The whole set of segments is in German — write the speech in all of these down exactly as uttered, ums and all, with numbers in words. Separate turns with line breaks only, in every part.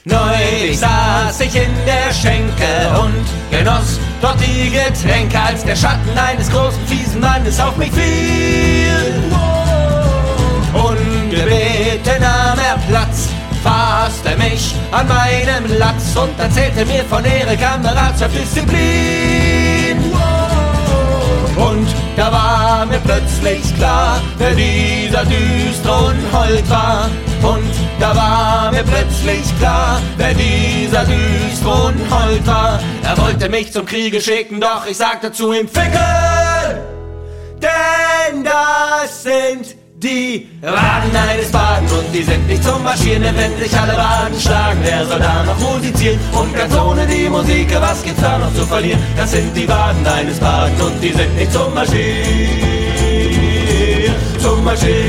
Neulich saß ich in der Schenke und genoss dort die Getränke, als der Schatten eines großen, fiesen Mannes auf mich fiel. Ungebeten nahm er Platz, fasste mich an meinem Latz und erzählte mir von Ehre, Kameradschaft, Disziplin. Und da war mir plötzlich klar, wer dieser düstere Unhold war. Und da war mir plötzlich klar, wer dieser düstere Unhold war. Er wollte mich zum Kriege schicken, doch ich sagte zu ihm, Fickel! Denn das sind die Wagen eines Wagen und die sind nicht zum Marschieren, denn wenn sich alle Wagen schlagen, wer soll da noch musizieren? Und ganz ohne die Musik, was gibt's da noch zu verlieren? Das sind die Wagen eines Wagen und die sind nicht zum Marschieren, zum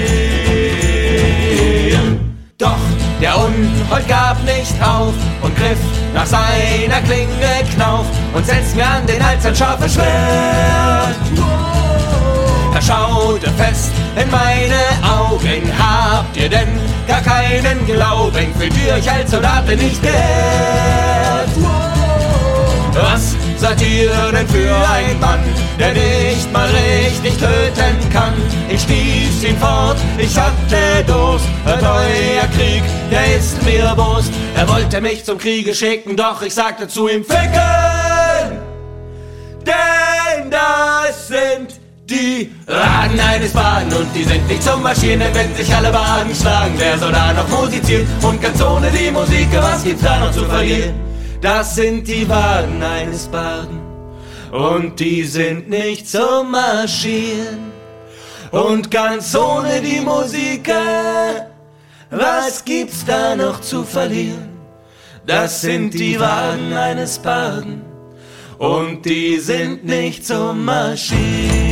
Marschieren. Doch der Unhold gab nicht auf und griff nach seiner Klinge Knauf und setzt mir an den Hals ein scharfes Schwert. Er schaute fest in meine Augen, habt ihr denn gar keinen Glauben? Fühlt ihr euch als Soldat nicht geehrt? Was seid ihr denn für ein Mann, der nicht mal richtig töten kann? Ich stieß ihn fort, ich hatte Durst, hört euer Krieg, der ist mir Wurst. Er wollte mich zum Kriege schicken, doch ich sagte zu ihm, Ficken! Denn das sind die Wagen eines Wagen und die sind nicht zum Marschieren, denn wenn sich alle Wagen schlagen, wer soll da noch musizieren? Und ganz ohne die Musik, was gibt's da noch zu verlieren? Das sind die Wagen eines Barden und die sind nicht zum Marschieren. Und ganz ohne die Musik, was gibt's da noch zu verlieren? Das sind die Wagen eines Barden und die sind nicht zum Marschieren.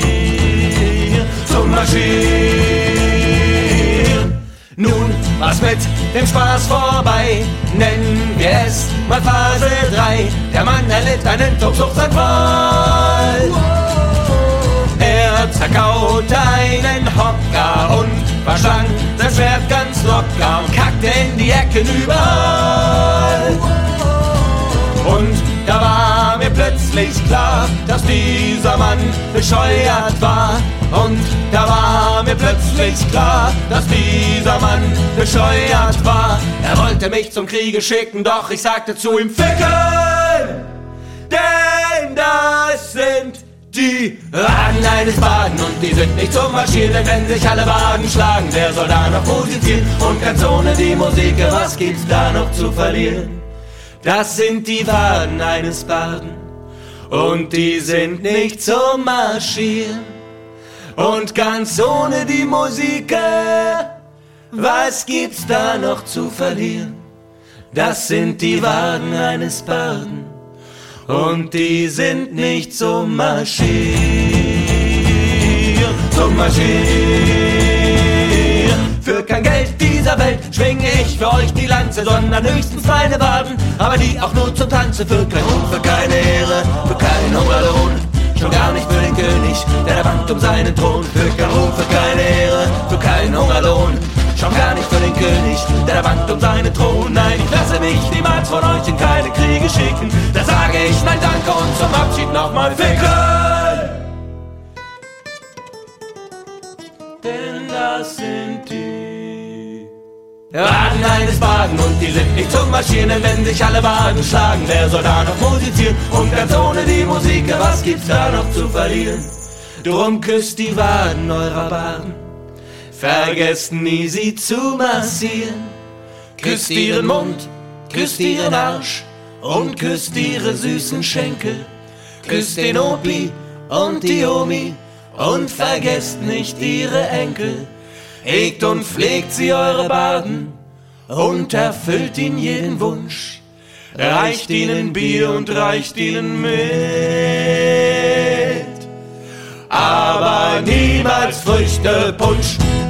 Zum Marschieren. Nun, was mit dem Spaß vorbei, nennen wir es mal Phase drei. Der Mann erlitt einen Tobsuchtsanfall. Er zerkaute einen Hocker und verschlang sein Schwert ganz locker und kackte in die Ecken überall. Und da war mir plötzlich klar, dass dieser Mann bescheuert war. Und da war mir plötzlich klar, dass dieser Mann bescheuert war. Er wollte mich zum Kriege schicken, doch ich sagte zu ihm, Ficken! Denn das sind die Wagen eines Wagen und die sind nicht zum Marschieren, denn wenn sich alle Wagen schlagen, wer soll da noch musizieren? Und ganz ohne die Musik, was gibt's da noch zu verlieren? Das sind die Wagen eines Barden und die sind nicht zum Marschieren. Und ganz ohne die Musik, was gibt's da noch zu verlieren? Das sind die Wagen eines Barden und die sind nicht zum Marschieren. Zum Marschieren. Für kein Geld dieser Welt schwinge ich für euch die Lanze, sondern höchstens meine Waden, aber die auch nur zum Tanze. Für kein Ruhm, für keine Ehre, für keinen Hungerlohn, schon gar nicht für den König, der da bangt um seinen Thron. Für kein Ruhm, für keine Ehre, für keinen Hungerlohn, schon gar nicht für den König, der da bangt um seinen Thron. Nein, ich lasse mich niemals von euch in keine Kriege schicken, da sage ich nein danke und zum Abschied nochmal Ficken! Denn das sind die Wagen eines Wagen und die sind nicht zum Marschieren, denn wenn sich alle Wagen schlagen, wer soll da noch musizieren? Und ganz ohne die Musik, was gibt's da noch zu verlieren? Drum küsst die Waden eurer Barden, vergesst nie sie zu massieren. Küsst ihren Mund, küsst ihren Arsch und küsst ihre süßen Schenkel. Küsst den Opi und die Omi und vergesst nicht ihre Enkel. Hegt und pflegt sie eure Barden und erfüllt ihnen jeden Wunsch. Reicht ihnen Bier und reicht ihnen mit, aber niemals Früchtepunsch.